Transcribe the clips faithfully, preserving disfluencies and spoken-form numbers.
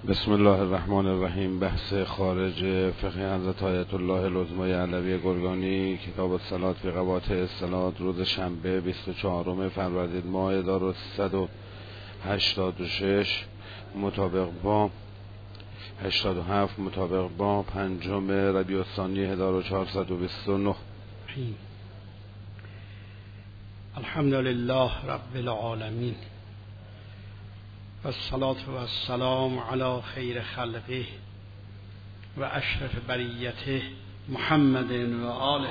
بسم الله الرحمن الرحیم. بحث خارج فقه حضرت آیت الله العظمی علوی گرگانی، کتاب الصلاة فی قواطع الصلاة، روز شنبه بیست و چهارم فروردین ماه هزار و سیصد و هشتاد و شش مطابق با هشتاد و هفت مطابق با پنجم ربیع الثانی هزار و چهارصد و بیست و نه. الحمد لله رب العالمین و الصلاة و السلام علی خیر خلقه و اشرف بریته محمد و آله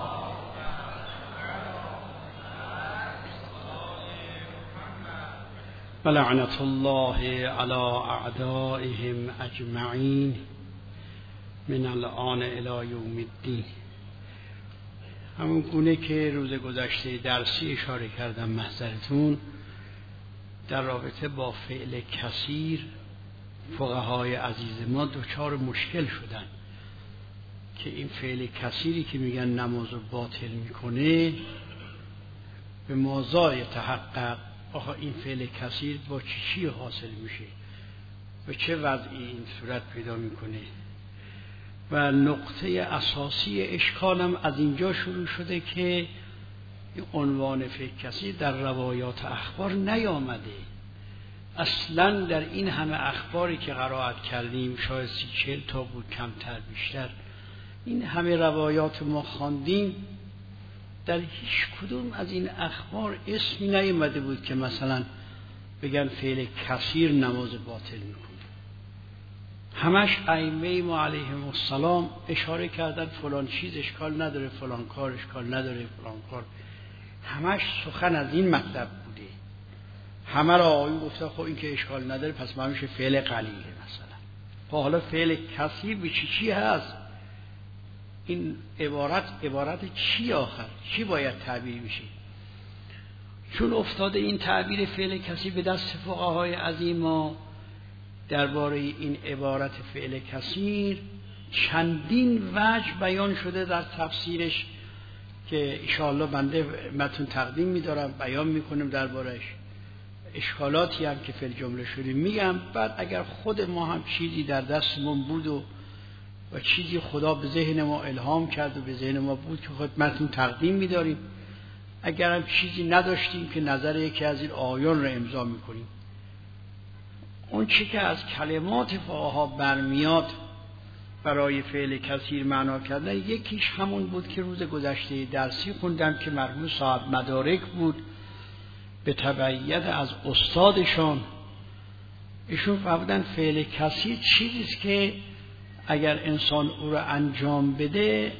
و لعنت الله علی اعدائهم اجمعین من الآن الی یوم الدین. همون گونه که روز گذشته درسی اشاره کردم محضرتون، در رابطه با فعل کثیر فقهای عزیز ما دچار مشکل شدن که این فعل کثیری که میگن نمازو باطل میکنه به موضوع تحقق آخه این فعل کثیر با چی چی حاصل میشه و چه وضعی این صورت پیدا میکنه. و نقطه اساسی اشکالم از اینجا شروع شده که این عنوان فعل کثیر در روایات اخبار نیامده. اصلا در این همه اخباری که قرائت کردیم، شاید سی چهل تا بود، کمتر بیشتر، این همه روایات ما خواندیم، در هیچ کدوم از این اخبار اسمی نیامده بود که مثلا بگن فعل کثیر نماز باطل میکنه. همش ائمه ما علیهم السلام اشاره کردن فلان چیز اشکال نداره، فلان کار اشکال نداره، فلان کار. همش سخن از این مطلب بوده. همه را آیون گفته خب این که اشکال نداره پس ما میشه فعل قلیله مثلا. خب حالا فعل کثیر به چی چی هست؟ این عبارت عبارت چی آخر؟ چی باید تعبیر بشه؟ چون افتاده این تعبیر فعل کثیر به دست فقهای عظیم ما، درباره این عبارت فعل کثیر چندین وجه بیان شده در تفسیرش که انشاءالله بنده متن تقدیم می‌دارم، بیان می‌کنم درباره‌اش. اشکالاتی هم که فی الجمله شده میگم، بعد اگر خود ما هم چیزی در دستمون بود و و چیزی خدا به ذهن ما الهام کرد و به ذهن ما بود که خدمتتون تقدیم می‌داریم. اگر هم چیزی نداشتیم که نظر یکی از این آیان را امضا می‌کنیم. اون چی که از کلمات فقها برمیاد برای فعل کثیر معنا کردن، یکیش همون بود که روز گذشته درسی خوندم که مرحوم صاحب مدارک بود، به تبعیت از استادشان. ایشون فرمودن فعل کثیر چیزیست که اگر انسان او را انجام بده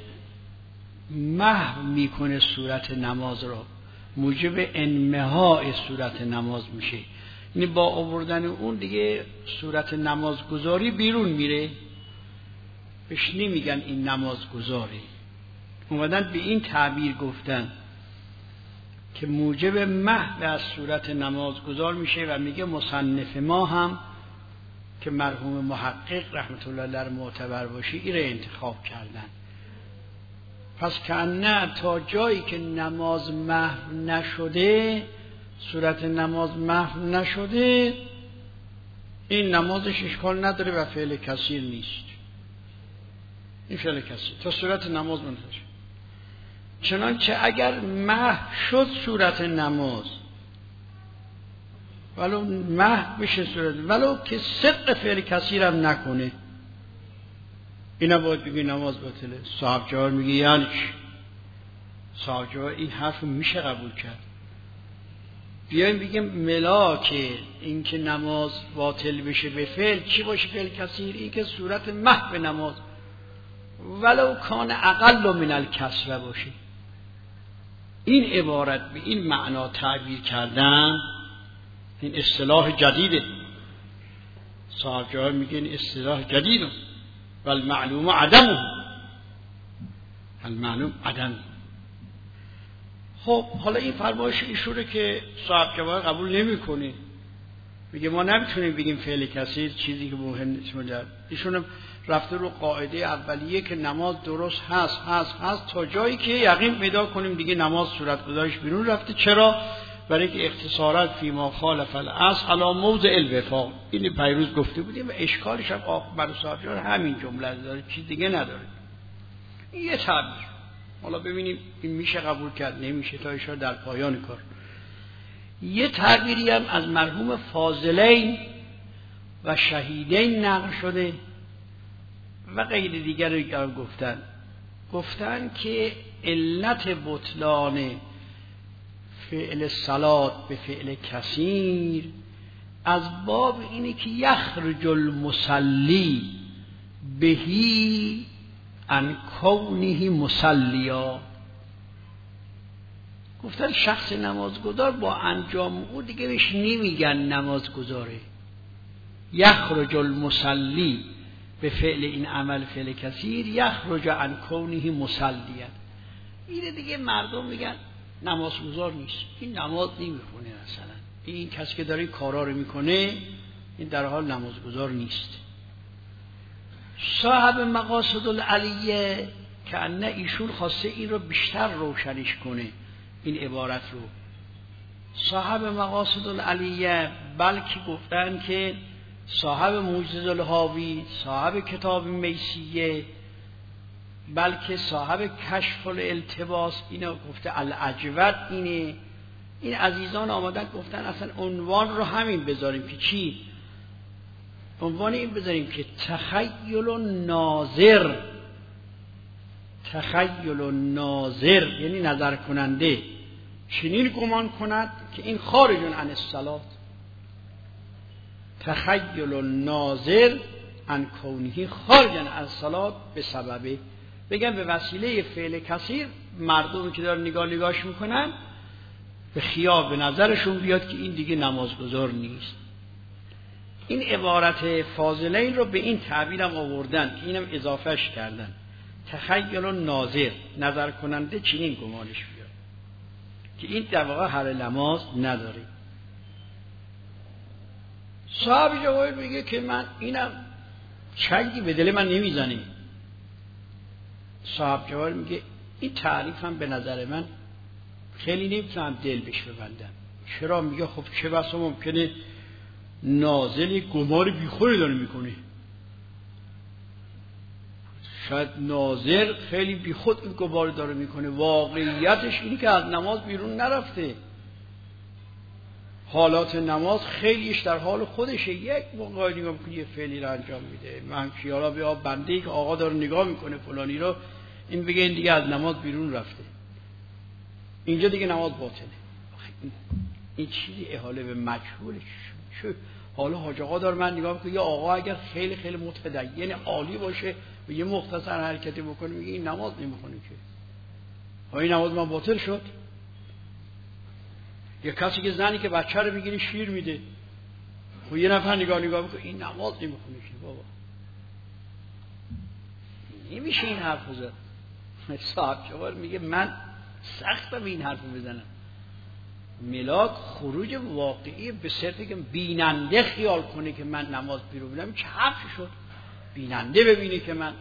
محو میکنه صورت نماز را، موجب انمحاء صورت نماز میشه. یعنی با آوردن اون دیگه صورت نمازگذاری بیرون میره، بهش نمیگن این نمازگذاری. اومدن به این تعبیر گفتن که موجب محو از صورت نمازگذار میشه و میگه مصنف ما هم که مرحوم محقق رحمت الله علیه معتبر باشه این را انتخاب کردن. پس که نه تا جایی که نماز محو نشده، صورت نماز محو نشده، این نمازش اشکال نداره و فعل کثیر نیست. این فعل کثیر تا صورت نماز منتهی شد. چنانچه اگر محو شد صورت نماز، ولو محو بشه صورت، ولو که صدق فعل کثیر هم نکنه، اینا باید بگی نماز باطله. صاحب جواب میگه یعنی چی؟ صاحب جواب این حرف میشه قبول کرد. بیایم بگیم ملاک این که نماز باطل بشه به فعل چی باشه؟ فعل کثیر، این که صورت محو نماز ولو کان اقل من الکسره باشه. این عبارت به این معنا تعبیر کردن این اصطلاح جدیده. صاحب جواب میگه این اصطلاح جدیده و المعلوم عدمه، المعلوم عدم. خب حالا این فرمایش ایشونه که صاحب جواب قبول نمیکنه، میگه ما نمیتونیم بگیم فعل کثیر چیزی که مهم نیست. ایشون رفته رو قاعده اولیه که نماز درست هست هست هست تا جایی که یقین پیدا کنیم دیگه نماز صورت گذاریش بیرون رفته. چرا؟ برای که اختصارا فیما خالف الاصل علی موضع الوفاق، این پیروز گفته بودیم و اشکالش هم آخر صاحب جوهر همین جمله داره، چیز دیگه نداره. این یه تعبیر. حالا ببینیم این میشه قبول کرد نمیشه تا ایشان در پایان کار. یه تعبیری هم از مرحوم فاضلین و شهیدین نقل شده و غیر دیگر رو گفتن گفتن که علت بطلان فعل صلات به فعل کثیر از باب اینه که یخرج المصلی بهی عن کونه مصلیا. گفتن شخص نمازگزار با انجام او دیگه بهش نمیگن نمازگزاره. یخرج المصلی به فعل این عمل فعل کثیر یخرج عن کونه مصلیا، این دیگه مردم میگن نمازگزار نیست، این نماز نمیخونه، مثلا این کسی که داره این کارا رو میکنه این در حال نمازگزار نیست. صاحب مقاصد العلیه که انه ایشون خواسته این رو بیشتر روشنش کنه، این عبارت رو. صاحب مقاصد العلیه بلکه گفتن که صاحب موجز الهاوی، صاحب کتاب میسیه، بلکه صاحب کشف الالتباس، اینا گفته الاجود اینه. این عزیزان آمدن گفتن اصلا عنوان رو همین بذاریم که چی؟ عنوان این بذاریم که تخیل ناظر، تخیل ناظر یعنی نظر کننده چنین گمان کند که این خارج عن الصلاة. تخیل ناظر عن کونه خارج عن الصلاة به سببه، بگم به وسیله فعل کثیر مردمی که دارن نگاه نگاهش میکنن به خیال به نظرشون بیاد که این دیگه نمازگزار نیست. این عبارت فاضلین رو به این تعبیرم آوردن که اینم اضافهش کردن، تخیل ناظر نظر کننده چنین گمانش بیاد که این در واقع هر نماز نداره. صاحب جواهر میگه که من اینم چنگی به دل من نمیزنه. صاحب جواهر میگه این تعریفم به نظر من خیلی نمیتونم دل بهش ببندم. چرا؟ میگه خب چه بسا ممکنه نازل گمار بیخوری داره میکنه، شاید ناظر خیلی بیخود این گمار داره میکنه، واقعیتش اینه که از نماز بیرون نرفته، حالات نماز خیلیش در حال خودشه. یک موقعی نگاه میکنه یه فعلی رو انجام میده، من خیالا بیا بنده ای که آقا داره نگاه میکنه فلانی رو، این بگه این دیگه از نماز بیرون رفته، اینجا دیگه نماز باطله. این چیزی احاله به مجهولش. چه حالا حاج آقا داره من نگاه میکنه، یا آقا اگر خیلی خیلی متدین عالی باشه و یه مختصر حرکتی بکنه میگه این نماز نمیخونه که ها، این نماز من باطل شد. یا کسی که زنی که بچه رو میگیره شیر میده، خب یه نفر نگاه نگاه میکنه این نماز نمیخونه که بابا نمیشه این حرف بزن. صاحب جوار میگه من سختم این حرف بزنم. ملاک خروج واقعی به صرفی که بیننده خیال کنه که من نماز بیرون بودم، چه حرفی شد؟ بیننده ببینه که من.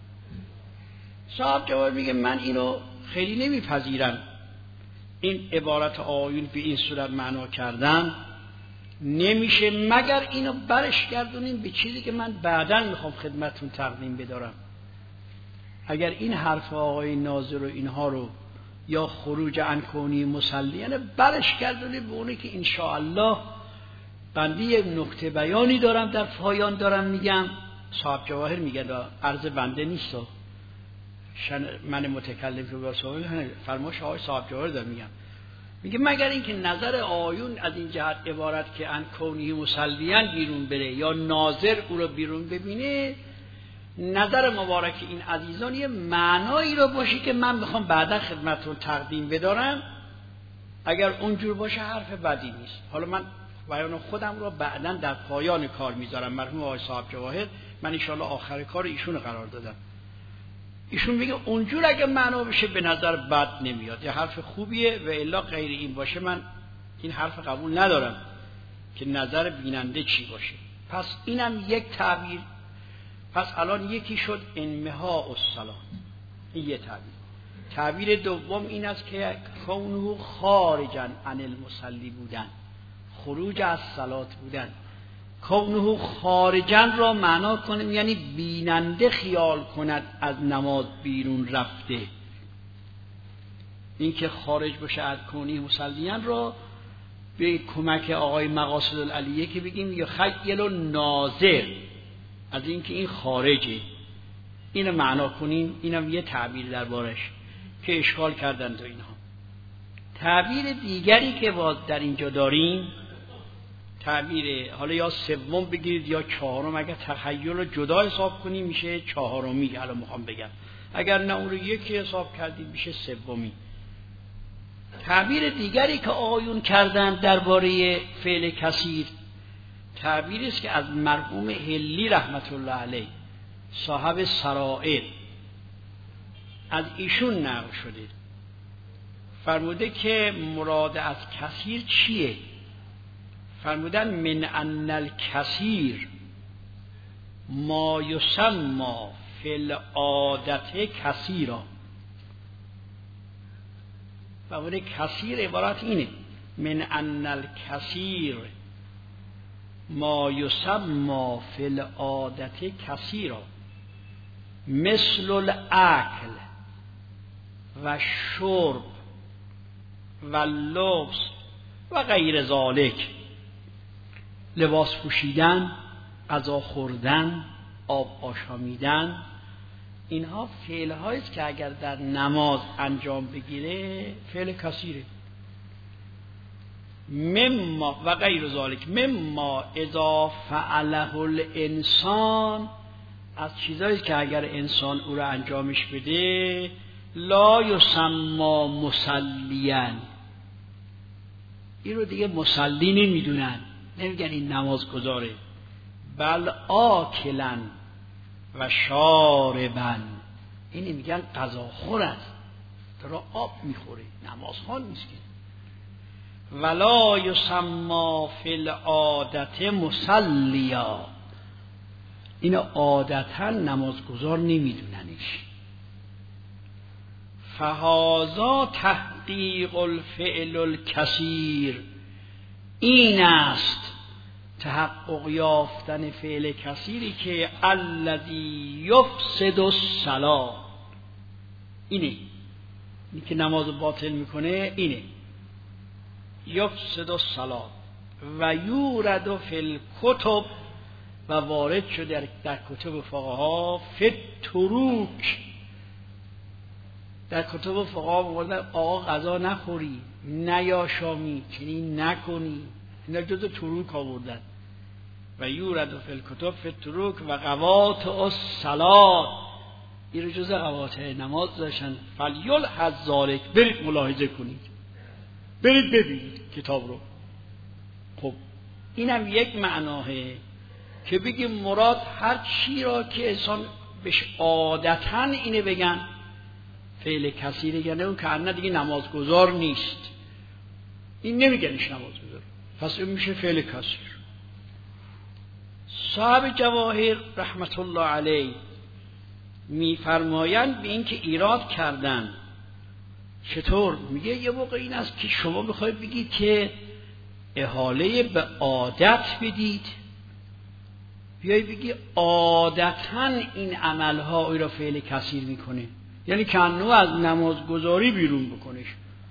صاحب جواب میگه من اینو خیلی نمیپذیرم، این عبارت آیون به این صورت معنا کردن نمیشه مگر اینو برش گردونیم به چیزی که من بعداً میخوام خدمتون تقدیم بدارم. اگر این حرف آقای ناظر و اینها رو یا خروج عن کونی مصلیانه برش گردونیم به اونه که انشاءالله بنده یک نکته بیانی دارم در پایان دارم میگم. صاحب جواهر میگه عرض بنده نیست، من متکلم رو برسول فرماش آقای صاحب جواهر دارم میگم. میگه مگر اینکه نظر آیون از این جهت عبارت که ان کونی مصلیان بیرون بره یا ناظر او رو بیرون ببینه، نظر مبارک این عزیزان یه معنایی رو باشه که من بخوام بعدا خدمتتون تقدیم بدارم. اگر اونجور باشه حرف بدی نیست. حالا من بیان خودم رو بعدا در پایان کار میذارم. مرحوم آقای صاحب جواهر من ان شاءالله آخر کار ایشون قرار دادم. ایشون میگه اونجور اگه معنا بشه به نظر بد نمیاد، یه حرف خوبیه و الا غیر این باشه من این حرف قبول ندارم که نظر بیننده چی باشه. پس اینم یک تعبیر. پس الان یکی شد انمها الصلاة، این یه تعبیر. تعبیر دوم این است که کونه خارجا عن المصلی بودن، خروج از صلات بودن. کونه خارجا را معنا کنیم یعنی بیننده خیال کند از نماز بیرون رفته. این که خارج باشه از کونه مصلیان را به کمک آقای مقاصد العلیه که بگیم یا خیل و ناظر از این که این خارجه، اینو معنا کنیم. اینم یه تعبیر دربارش که اشکال کردن تو اینها. تعبیر دیگری که باز در اینجا داریم، تعبیر حالا یا سوم بگیرید یا چهارم، اگر تخیل رو جدا حساب کنیم میشه چهارمی. الان میخوام بگم اگر نه اون رو یکی حساب کردیم میشه سومی. تعبیر دیگری که آقایون کردن درباره فعل کثیر تعبیری است که از مرحوم حلی رحمت الله علیه صاحب سرائر از ایشون نقل شده. فرموده که مراد از کثیر چیه؟ فرمودن من ان الکثیر ما یسمى فی العادت کثیرا. فرموده کثیر عبارت اینه، من ان الکثیر ما یسمى فی العادت کثیرا مثل الاکل و شرب و لبس و غیر ذالک. لباس پوشیدن، غذا خوردن، آب آشامیدن، اینها فعل هایی است که اگر در نماز انجام بگیره فعل کثیره. مما و غیر ذالک مما اذا فعله الانسان، از چیزایی که اگر انسان او را انجامش بده لا یسمى مصلیاً، این رو دیگه مصلی نمیدونن، نمیگن این نماز گزاره، بل آکلن و شاربن، این میگن غذاخور است، داره آب میخوره، نماز خوان نیست. ولا یسمى فی العادت مصلیا، این عادتا نمازگزار نمیدوننش. فهذا تحقیق الفعل الکثیر، این است تحقق یافتن فعل کثیری که الذی یفسد الصلاة، اینه، این که نماز باطل میکنه، اینه یفسد الصلاة. و یورد فی الکتب، و وارد شده در, در کتب فقها فی التروک، در کتب فقها بودن آقا غذا نخوری، نیاشامی، چنین نکنی، اینا جز تروک آوردن. و یورد فی الکتب فی التروک و قواطع الصلاة، این رو جز قواطع نماز داشتن. فلیلحظ ذالک، برید ملاحظه کنید، برید ببینید کتاب رو. خب اینم یک معناه که بگیم مراد هر چی را که انسان بهش عادتاً اینه بگن فعل کثیره، یعنی اون که نه دیگه نمازگزار نیست، این نمیگنش نمازگزار، پس این میشه فعل کثیر. صاحب جواهر رحمت الله علیه میفرمایند به این که ایراد کردن. چطور؟ میگه یه موقع این است که شما بخواید بگید که احاله به عادت بدید، بیایی بگی عادتاً این عملها او را فعل کثیر میکنه، یعنی که انو از نمازگزاری بیرون بکنش،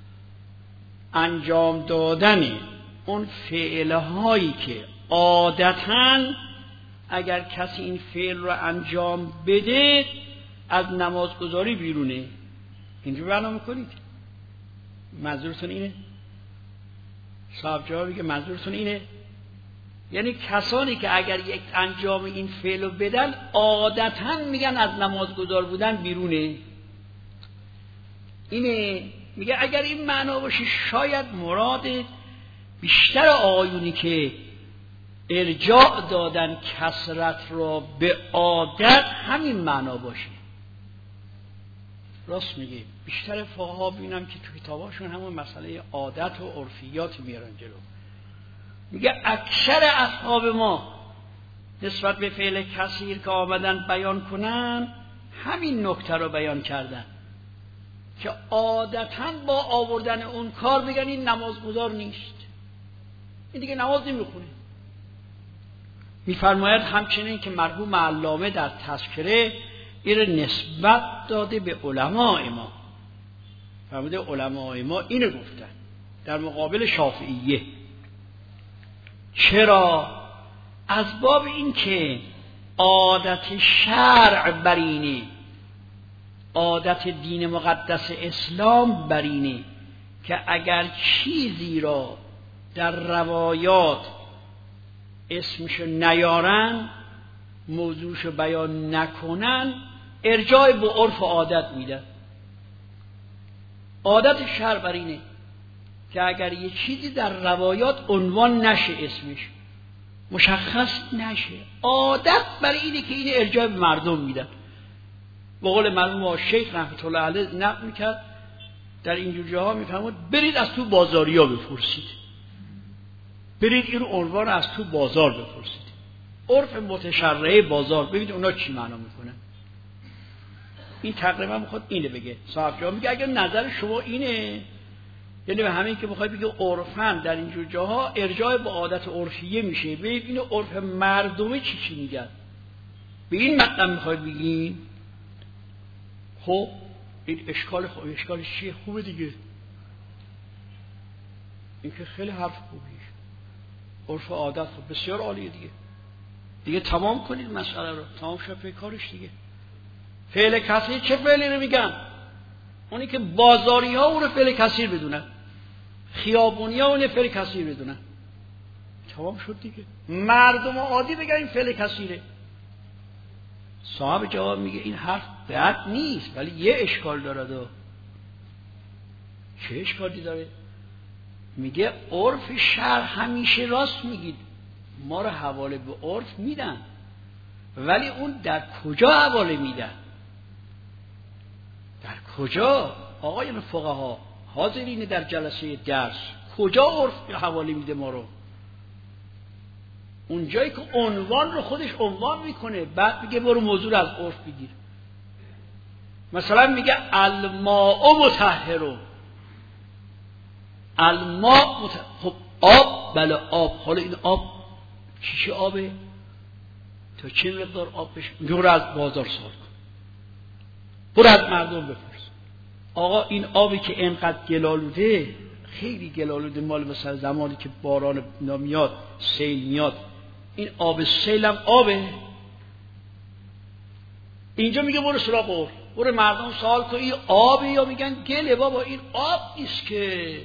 انجام دادن اون فعلهایی که عادتاً اگر کسی این فعل رو انجام بده از نمازگزاری بیرونه. اینجور برنامه کنید. منظورتون اینه؟ صاحب جواب میگه منظورتون اینه؟ یعنی کسانی که اگر یک انجام این فعل رو بدن عادتاً میگن از نمازگزار بودن بیرونه. اینه میگه اگر این معنا باشه شاید مراد بیشتر آقایونی که ارجاع دادن کثرت را به عادت همین معنا باشه. راست میگه، بیشتر فقها ببینم که تو کتاباشون همون مسئله عادت و عرفیات میارن جلو. میگه اکثر اصحاب ما نسبت به فعل کثیر که آمدن بیان کنن همین نکته رو بیان کردن. که عادتاً با آوردن اون کار بگن این نمازگزار نیست، این دیگه نماز نمیخونه. میفرماید همچنین که مرحوم علامه در تذکره این نسبت داده به علماء ما، فرموده علماء ما اینو گفتن در مقابل شافعیه. چرا؟ از باب این که عادت شرع بر اینه، عادت دین مقدس اسلام بر اینه که اگر چیزی را در روایات اسمشو نیارن، موضوعشو بیان نکنن، ارجاع به عرف و عادت میدن. عادت شرع بر اینه که اگر یه چیزی در روایات عنوان نشه، اسمش مشخص نشه، عادت بر اینه که این ارجاع به مردم میدن. به قول مرحوم شیخ رحمت الله علیه نقل میکرد در اینجور جاها، میفرمود برید از تو بازاریا بپرسید، برید این عنوان از تو بازار بپرسید، عرف متشرعه بازار، ببینید اونا چی معنا میکنن. این تقریبا میخواد اینه بگه. صاحب جواب میگه اگر نظر شما اینه، یعنی به همین که بخوای بگه عرفاً در اینجور جاها ارجاع به عادت عرفیه میشه، ببینید اینو عرف مردمه چی چی میگن، به این مطلب میخوای بگین. خب این اشکال خب اشکالش چیه؟ خوبه دیگه، این که خیلی حرف خوبیه، عرف و عادت خب بسیار عالیه دیگه. دیگه تمام کنید مسئله رو، تمام شد کارش دیگه. فعل کثیر چه فعلی رو میگن؟ اونی که بازاری ها اون رو فعل کثیر بدونن، خیابونی ها اون رو فعل کثیر بدونن، تمام شد دیگه. مردم عادی بگن این فعل کثیره. صاحب جواب میگه این حرف بد نیست، ولی یه اشکال داره. چه اشکالی داره؟ میگه عرف شرع همیشه راست میگید، ما رو حواله به عرف میدن، ولی اون در کجا حواله میدن؟ در کجا؟ آقایان فقها حاضرین در جلسه درس، کجا عرف حواله میده ما رو؟ اون جایی که عنوان رو خودش عنوان میکنه، بعد میگه برو موضوع از عرف بگیر. مثلا میگه الماء مطهر، الماء مطهر، خب آب، بله آب، حالا این آب چیشه آبه؟ تا چه مقدار آب بشه؟ برو از بازار سوال کن، برو از مردم بپرس. آقا این آبی که اینقدر گلالوده، خیلی گلالوده، مال مثلا زمانی که باران میاد، سیل میاد، این آب سیل هم آبه؟ اینجا میگه برو سراغ عرف، برو مردم سوال کن این آبه یا میگن گله؟ بابا این آب نیست که.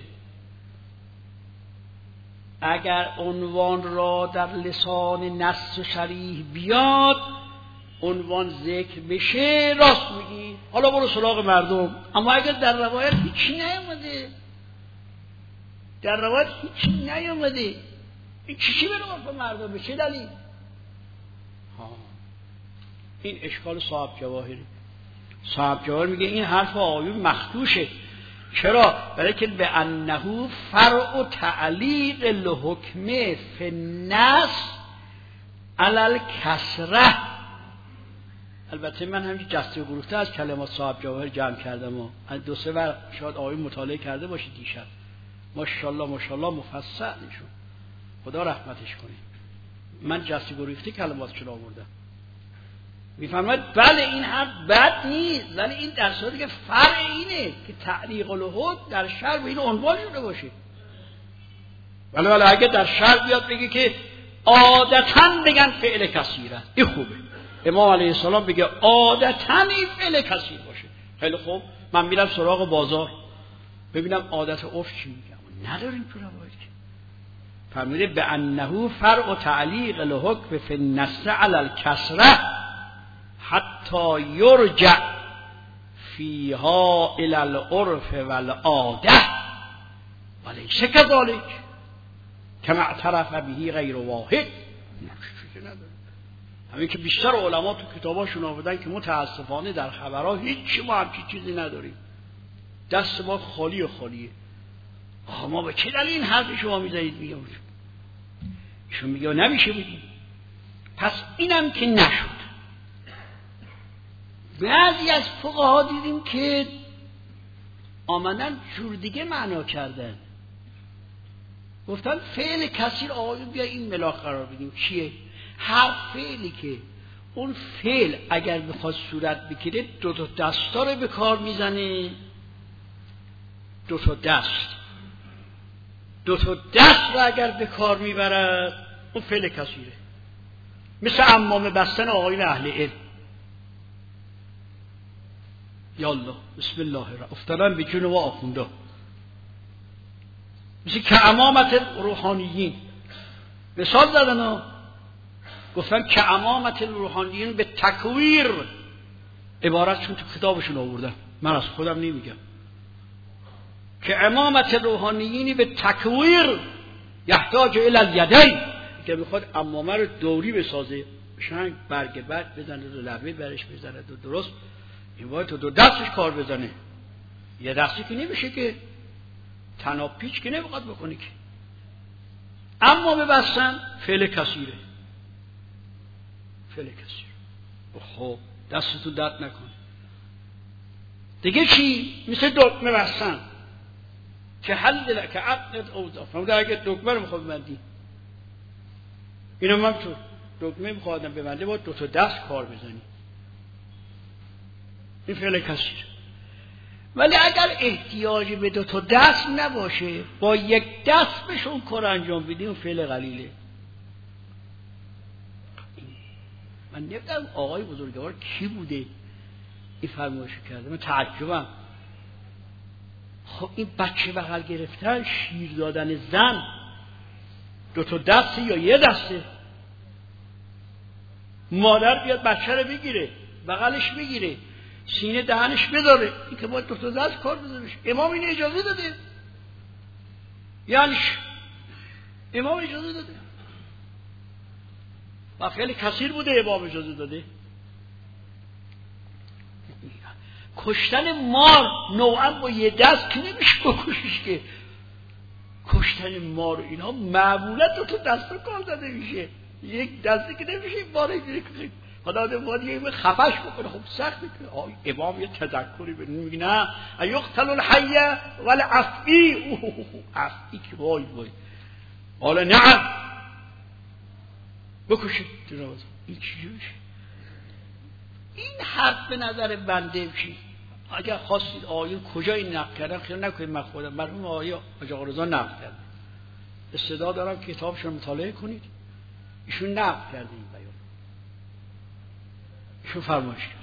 اگر عنوان را در لسان نص و صریح بیاد، عنوان ذکر بشه، راست میگی، حالا برو سراغ مردم. اما اگر در روایت هیچی نیومده، در روایت هیچی نیومده، این چیزی بره عرف مردم؟ به چه دلیل؟ ها، این اشکال صاحب جواهری. صاحب جواهر میگه این حرف آیون مخدوشه. چرا؟ برای که به انه فرع تعلیق الحکم فی النص علی الکسره. البته من همین جسته و گروفته از کلمات صاحب جواهر جمع کردم و دو سه بار شاید آیون مطالعه کرده باشید دیشب. ماشاءالله ماشاءالله مفصل نشون، خدا رحمتش کنه. من جسته و گروفته کلماتشون آوردم. میفرماید بله این حرف بد نیست، ولی این در صورتی که فرع اینه که تعلیق الحکم در شرع به این عنوان شده باشه. ولی ولی اگه در شرع بیاد بگه که عادتاً بگن فعل کثیره، این خوبه. امام علیه السلام بگه عادتاً این فعل کثیر باشه، خیلی خوب. من میرم سراغ بازار ببینم عادت عرف چی میگه، نداریم تو روایت که. فرموده به انه فرع تعلیق الحکم فی النص علی الکسره حتی یرجع فیها الی العرف والعاده ولیس کذالک کما اعترف به غیر واحد. همین که بیشتر علما تو کتاباشون آوردن که متاسفانه در خبرها هیچ ما همچین چیزی نداریم، دست ما خالی و خالیه. آخه ما به چه دلیل این حرف شما میزنید؟ میگم ایشون میگه نمیشه بگیم. پس اینم که نشد. بعضی از فقها دیدیم که آمدن جور دیگه معنا کردن، گفتن فعل کثیر آقایون بیا این ملاک قرار بدیم. چیه؟ هر فعلی که اون فعل اگر بخواد صورت بگیره دو تا دستا رو به کار میزنه، دو تا دست دو تا دست رو اگر به کار میبرد اون فعل کثیره. مثل عمامه بستن آقایون اهل علم، یالله بسم الله الرحمن افتادن به جون و آخونده، مثل که امامت روحانیین مثال دادن ها، گفتن که امامت روحانیین به تکویر، عبارتشون تو کتابشون آوردن، من از خودم نمیگم. که امامت روحانیینی به تکویر یحتاج الی الیدین، که میخواد امامه رو دوری بسازه، شنگ برگ برگ بزنه دو لبه برش بزنه دو درست، این باید تو دو دستش کار بزنه، یه دستی که نمیشه که تناب پیچ که نمیخواد بکنه که. اما ببستن فعل کثیره، فعل کثیر. خب دستتو درد نکن. دیگه چی؟ مثل دکمه بستن که حل که عقد اوضاع، فهمده اگه دکمه رو میخواد ببندی، اینو من تو دکمه میخوادم ببنده باید دو تا دست کار بزنی، این فعل کثیر. ولی اگر احتیاجی به دو تا دست نباشه، با یک دست بهشون کار انجام بدی، اون فعل قلیله. من نمیدونم آقای بزرگوار کی بوده این فرمایش کرده، من تعجبم. خب این بچه بغل گرفتن، شیر دادن زن، دو تا دسته یا یه دسته؟ مادر بیاد بچه رو بگیره، بغلش بگیره، سینه دهنش بداره، این که باید دو تا دست کار بزنش. امام این اجازه داده؟ یعنی امام اجازه داده؟ و خیلی کثیر بوده امام اجازه داده؟ کشتن مار نوعا با یه دست که نمیشه بکشش که. کشتن مار اینا معمولا دو تا دست رو کار داده میشه، یک دستی که نمیشه ماره گیره. حالا آدم باید یه خفش بکنه، خب سخت میکنه. آه امام یه تذکری به میگه نه ایقتل الحیه ولی افعی، افعی که وای وای حالا نعم بکشید جنازه. این چیزی میشه؟ این حرف به نظر بنده میشه. اگر خواستید آیه کجا این نقل کردن خیلی نکنید، من خودم مرحوم آیه حاج آقا رضا نقل کرده، استعداد دارم کتابشون مطالعه کنید، ایشون نقل کرده این بیان، ایشون فرمایش کرده.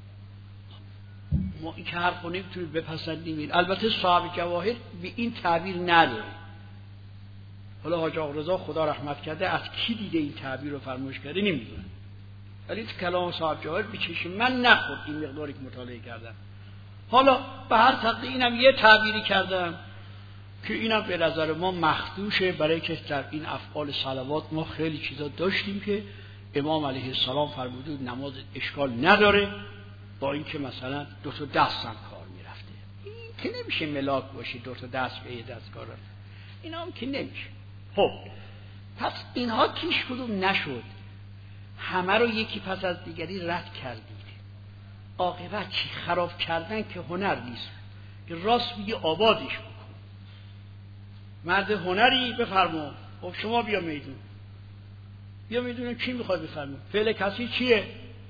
ما این که حرف رو نمیتونید بپسندیم. البته صاحب جواهر به این تعبیر نداره. حالا حاج آقا رضا خدا رحمت کرده از کی دیده این تعبیر رو فرمایش کرده نمیدونم، ولی تو کلام صاحب جواهر به چشم من نخورد این مقداری که مطالعه کردم. حالا به هر تقدیر اینم یه تعبیری کردم که اینم به نظر ما مخدوشه، برای که در این افعال صلوات ما خیلی چیزا داشتیم که امام علیه السلام فرموده نماز اشکال نداره، با اینکه مثلا دو تا دست هم کار میرفته. این که نمیشه ملاک باشه دو تا دست به یه دست کار رفته، اینا هم که نمیشه. خب پس اینها کیش کدوم نشد، همه رو یکی پس از دیگری رد کردید. عاقبت چی؟ خراب کردن که هنر نیست، که راست میگه آبادش بکن. مرد هنری بفرما، خب شما بیا میدون، بیا میدونم چی میخواد بفرما. فعل کثیر چیه؟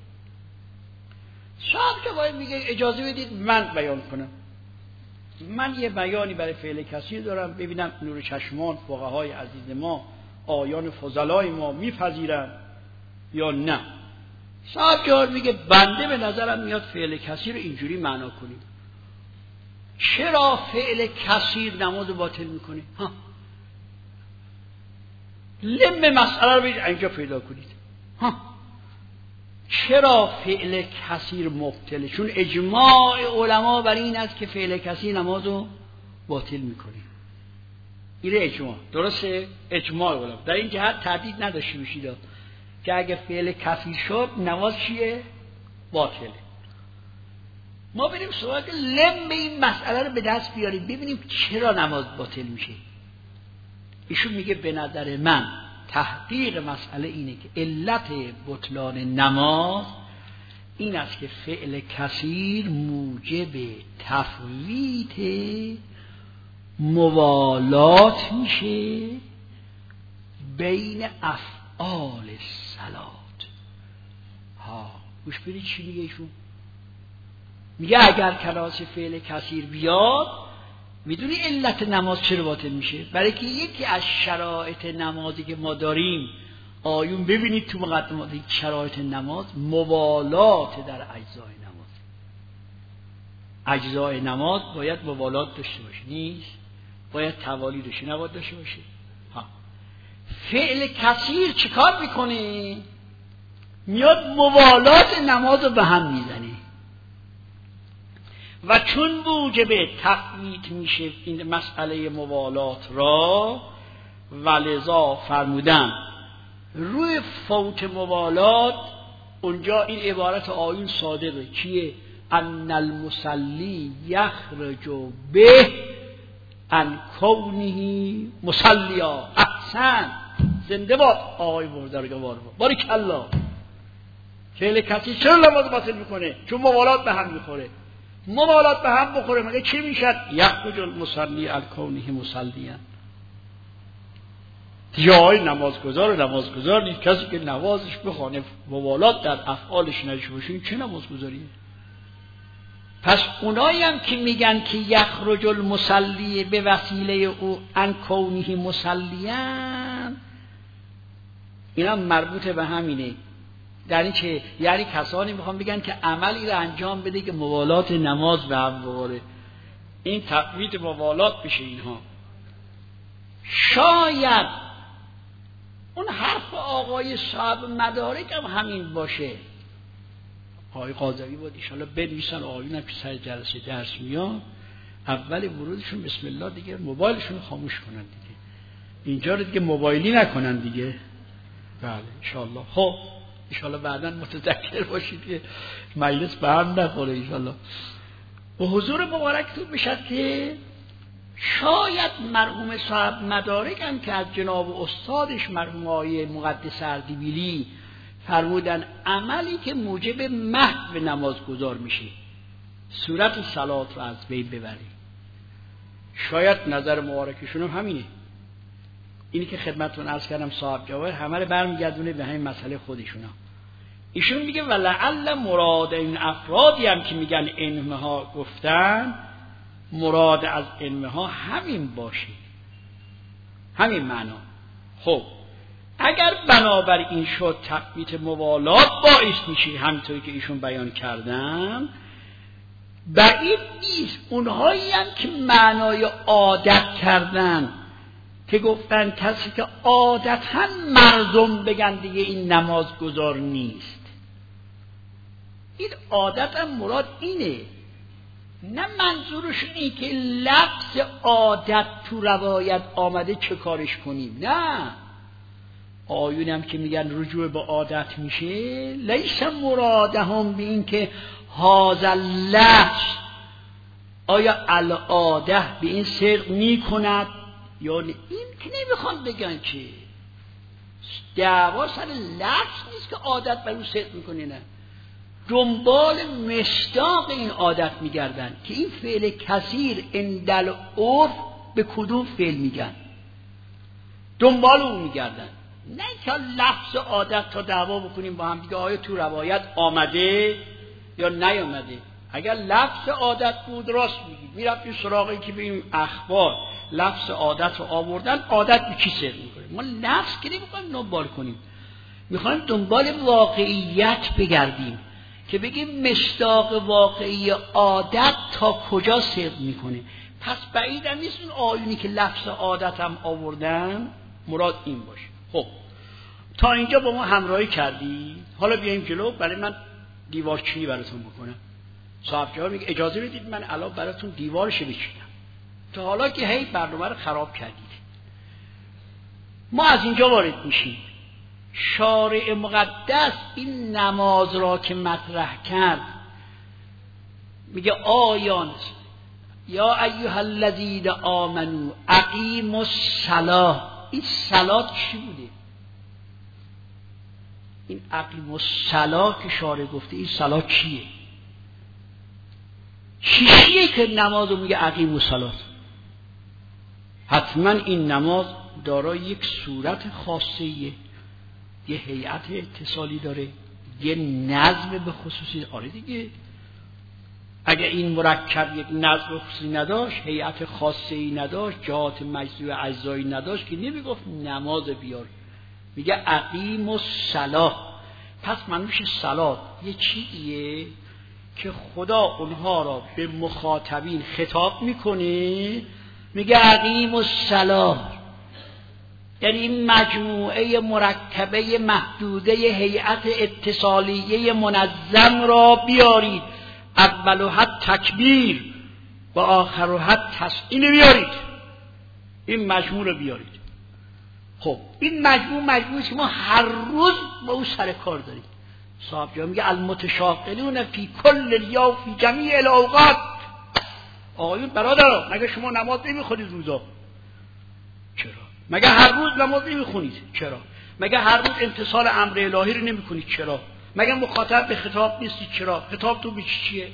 صاحب که باید میگه اجازه بدید من بیان کنم. من یه بیانی برای فعل کثیر دارم، ببینم نور چشمان فقهای عزیز ما، آیان فضلای ما میپذیرن یا نه. صاحب جواب میگه بنده به نظرم میاد فعل کثیر رو اینجوری معنا کنید. چرا فعل کثیر نماز باطل میکنه؟ ها لم مسئله رو بید اینجا پیدا کنید. ها چرا فعل کثیر مبطله؟ چون اجماع علما بر این است که فعل کثیر نماز رو باطل میکنه. این اجماع درسته؟ اجماع علما در این جهت تردید نداشته باشید که اگه فعل کثیر شد نماز چیه؟ باطله. ما بریم سراغ لم این مسئله رو به دست بیاریم ببینیم چرا نماز باطل میشه. ایشون میگه به نظر من تحقیق مسئله اینه که علت بطلان نماز این است که فعل کثیر موجب تفویت موالات میشه بین افعال صلات. ها گوش بدید چی میگه ایشون؟ میگه اگر کلاس فعل کثیر بیاد، میدونی علت نماز چرا باطل میشه؟ برای که یکی از شرایط نمازی که ما داریم، آیون ببینید تو مقدمات شرایط نماز موالات در اجزای نماز. اجزای نماز باید موالات داشته باشه، نیست؟ باید توالی داشته، نباید داشته باشه. ها فعل کثیر چیکار میکنه؟ میاد موالات نماز رو به هم میزنه و چون موجب تفویت میشه این مسئله موالات را، ولذا فرمودن روی فوت موالات اونجا این عبارت آیون صادقه. چیه؟ ان المصلی یخرج به ان کونه مصلیا. احسن، زنده باد آقای بزرگوار، بارک الله. فعل کثیر چرا نماز باطل میکنه؟ چون موالات به هم میخوره. موالات به هم بخوره مگه چی میشد؟ یخرج المصلی ان کونه مصلیا. جای نمازگزار و نمازگزار نیست. کسی که نمازش بخونه موالات در افعالش نشه باشه، این چه نمازگزاریه؟ پس اونایی هم که میگن که یخرج المصلی به وسیله او ان کونه مصلیا، اینا مربوط به همینه. در این که یعنی کسانی میخوان بگن که عملی رو انجام بده که موالات نماز به هم بخوره، این تفویت موالات بشه اینها. شاید اون حرف آقای صاحب مدارک هم همین باشه. آقای قاضوی بود انشاءالله بنویسن، آقایون هم که سر جلسه درس میان اول ورودشون بسم الله دیگه موبایلشون خاموش کنن دیگه، اینجا رو دیگه موبایلی نکنن دیگه. بله انشاءالله. خب انشاءالله بعداً متذکر باشید که مجلس به هم نخوره انشاءالله. به حضور مبارکتون بشد که شاید مرحوم صاحب مدارک هم که از جناب استادش مرحوم آقای مقدس اردبیلی فرمودن عملی که موجب محو نماز گذار میشه صورت صلات رو از بین ببره. شاید نظر مبارکشون هم همینه. اینی که خدمتتون عرض کردم صاحب جواهر همه رو برمیگردونه به همین مسئله خودشونا. ایشون میگه ولعل مراد این افرادی هم که میگن انمه ها گفتن، مراد از انمه ها همین باشه، همین معنا. خب اگر بنابر این شد تفویت موالات باعث میشه همینطوری که ایشون بیان کردن، بعید نیست اونهایی هم که معنای عادت کردن که گفتن کسی که عادتاً مردم بگن دیگه این نماز گذار نیست، این عادتاً مراد اینه، نه منظورش اینه که لفظ عادت تو روایت آمده چه کارش کنیم. نه، آیون هم که میگن رجوع به عادت میشه، لیس مرادهم به این که هذا اللفظ آیا العاده به این صدق میکند یا نه. این که نمیخوان بگن که دعوا سر لفظ نیست که عادت بر اون صدق میکنه، نه، دنبال مصداق این عادت میگردن که این فعل کثیر اندل عرف به کدوم فعل میگن، دنبال اون میگردن، نه که لفظ عادت تا دعوا بکنیم با هم دیگه آیا تو روایت آمده یا نیامده. اگر لفظ عادت بود راست میگید، میرفتیم سراغی که ببینیم اخبار لفظ عادت رو آوردن، عادت به کی صدق میکنه. ما لفظ که نمیخوایم دنبال کنیم، میخوایم دنبال واقعیت بگردیم که بگیم مصداق واقعی عادت تا کجا صدق میکنه. پس بعید هم نیست اون آیونی که لفظ عادت هم آوردن مراد این باشه. خب تا اینجا با ما همراهی کردی، حالا بیایم جلو. برای من دیوار چینی براتون بکنم. صاحب جواب میگه اجازه بدید من الان براتون دیوارش بچینم، تا حالا که هی برنامه رو خراب کردید. ما از اینجا وارد میشیم. شارع مقدس این نماز را که مطرح کرد میگه آیان یا ایها الذین آمنو اقیموا الصلاة. این صلات چی بوده؟ این اقیم الصلاة که شارع گفته این صلاة چیه؟ چیه که نماز رو میگه اقیم الصلاة؟ حتما این نماز دارای یک صورت خاصیه، یه هیئت اتصالی داره، یه نظم به خصوصی. آره دیگه، اگه این مرکب یک نظم به خصوصی نداشت، هیئت خاصی نداشت، جهات مجزوع اجزایی نداشت که نمیگفت نماز بیار، میگه اقیم الصلاة. پس منوش صلات یه چیزیه که خدا اونها را به مخاطبین خطاب میکنه، میگه اقیم الصلاة، یعنی این مجموعه مرکبه محدوده هیئت اتصالیه منظم را بیارید، اولها تکبیر و آخرها تسلیم بیارید، این مجموع رو بیارید. خب این مجموع مجموعی که ما هر روز با او سر کار داریم. صاحب جا میگه المتشاغلون فی کل الیوم فی جمیع الاوقات. آقایون برادران، مگه شما نماز نمیخونید روزا؟ چرا؟ مگه هر روز نماز نمیخونید؟ چرا؟ مگه هر روز امتثال امر الهی رو نمیکنید؟ چرا؟ مگه مخاطب به خطاب نیستید؟ چرا؟ خطاب تو به چیه؟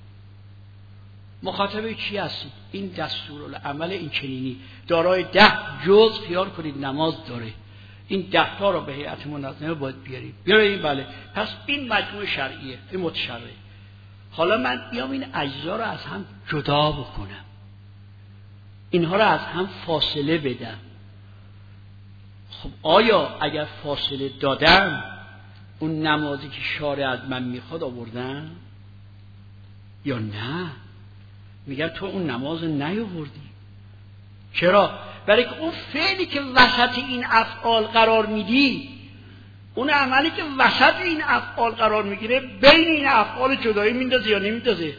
مخاطب چی هستید؟ این دستورالعمل این چنینی دارای ده جزء خیال کنید نماز داره، این ده تا رو به هیئت منظمه باید بیاریم. بیاریم بله. پس این مجموع شرعیه، این متشرعه. حالا من بیام این اجزا رو از هم جدا بکنم، اینها رو از هم فاصله بدم. خب آیا اگر فاصله دادم اون نمازی که شارع از من میخواد آوردم یا نه؟ میگن تو اون نماز نیاوردی. چرا؟ برای که اون فعلی که وسط این افعال قرار میدی، اون عملی که وسط این افعال قرار میگیره، بین این افعال جدایی میندازه یا نمیندازه؟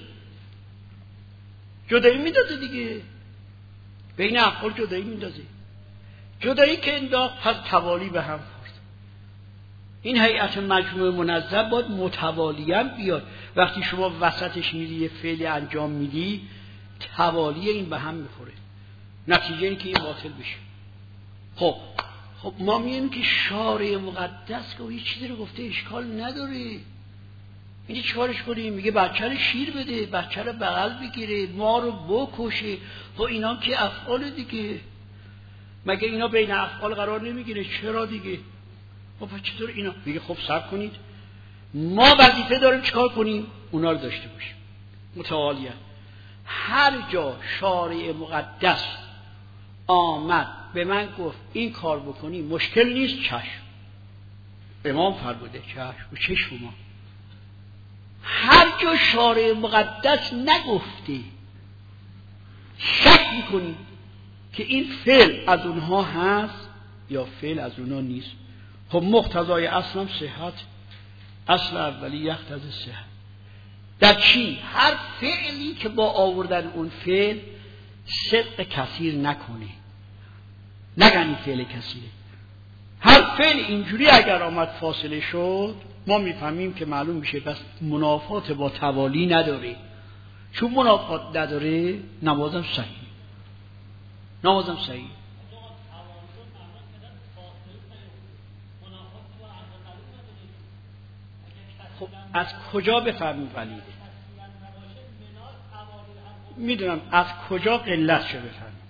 جدایی میندازه دیگه، بین افعال جدایی میندازه. جدایی که انداخت پس توالی به هم خورد. این هیئت مجموعه منظم باید متوالیاً بیاد. وقتی شما وسطش میدی یه فعلی انجام میدی، توالی این به هم میخوره، نتیجه این که این باطل بشه. خب خب ما میگیم که شارع مقدس که یه چیزی رو گفته اشکال نداره، اینی چیکارش کنیم؟ میگه بچه رو شیر بده، بچه رو بغل بگیره، ما رو بکشه. خب اینا که افعال دیگه، مگه اینا بین افعال قرار نمیگیره؟ چرا دیگه؟ خب چطور اینا؟ میگه خب صبر کنید، ما وظیفه داریم چیکار کنیم؟ اونا رو داشته باشیم متعالیه. هر جا شارع مقدس آمد به من گفت این کار بکنی مشکل نیست، چشم. امام فرموده چشم، و چشم ما. هر جا شارع مقدس نگفته شک میکنیم که این فعل از اونها هست یا فعل از اونها نیست. خب مقتضای اصلا صحت، اصل اولی یقتضی صحت. در چی؟ هر فعلی که با آوردن اون فعل صدق کثیر نکنه، نگن این فعل کثیره. هر فعل اینجوری اگر آمد فاصله شد، ما میفهمیم که معلوم میشه بس منافات با توالی نداره. چون منافات نداره نمازم صحیح، نمازم صحیح. خب از کجا بفهمیم ولیده؟ میدونم از کجا قلت شو بفهمیم.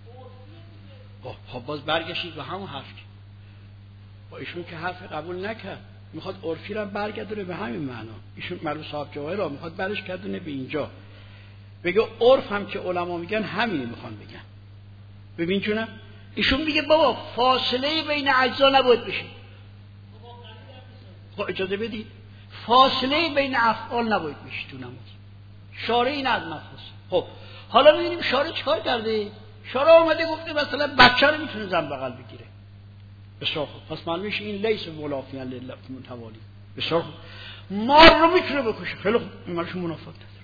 خب باز برگشید به همون حرف که با ایشون که حرف قبول نکرد، میخواد عرفی را برگردونه به همین معنا. ایشون مرحوم صاحب جواهر را میخواد برش گردونه به اینجا، بگه عرف هم که علما میگن همینه میخوان بگن. ببین چونم ایشون میگه بابا فاصله بین اجزا نباید بشه. خب اجازه بدید، فاصله بین افعال نباید بشه تو نماز. شارع این از مخصوص. خب حالا ببینیم شارع چیکار کرده. شارع اومده گفته مثلا بچه رو میتونه زن بغل بگیره. بسیار خوب، پس معلوم میشه این لیس ملافیاً لله متوالی. بسیار خوب، مار رو میتونه بکشه. خیلی خوب، این مالش منافات نداره.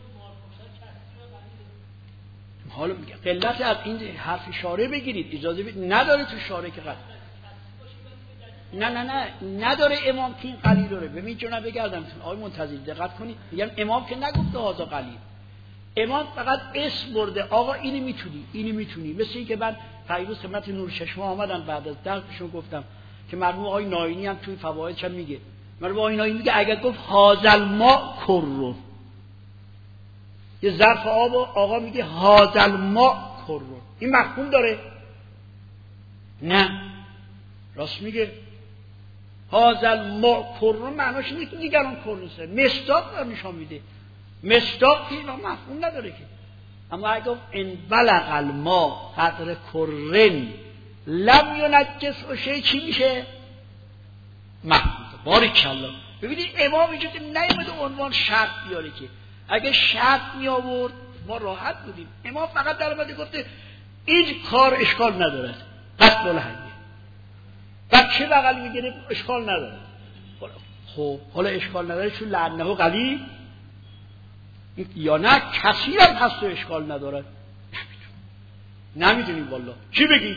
حالا میگه قلت از این حرف شارع بگیرید، اجازه بدید. نداره تو شارع که قلت. نه نه نه نداره. امام که این قلیل داره. ببین جناب بگردم آقای منتظر دقت کنید، میگم امام که نگفته هازا قلیل، امام فقط اسم برده آقا اینی میتونی، اینی میتونی. مثل این که من پیروز خدمت نور چشمه آمدن بعد از درسشون گفتم که مرحوم آقای ناینی هم توی فوایدش هم میگه. مرحوم آقای ناینی میگه اگر گفت هازل ما کرون، یه ظرف آب آقا میگه هازل ما کرون، این مفهوم داره؟ نه، راست میگه. هازل ما کرون معناش اینه که دیگران کرونسه، مصداق رو نشان میده. مصداق که اینا مفهوم نداره که. اما اگه گفت ان بلغ الماء قدر کرن لم ینجس و شی، چی میشه؟ مفهوم. باریکالله. ببینید امام اینجا که نیومده عنوان شرط بیاره که، اگه شرط می آورد ما راحت بودیم. امام فقط در اومده گفته این کار اشکال نداره، قتل الحیه. بچه بغل میگیره اشکال نداره. خب حالا اشکال نداره چون لعنه قوی، یا نه کسی هم هست و اشکال نداره؟ نمیدونیم والله. چی بگیم؟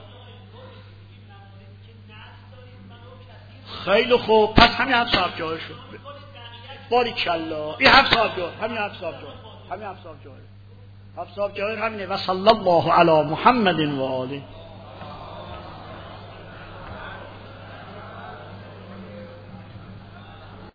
خیلی خوب، پس همین هفت صاحب جای شد. باریکالله. این هفت صاحب جای، همین هفت صاحب جای، همین هفت صاحب جای، هفت صاحب جای همینه. و صلی الله علی محمد و آله.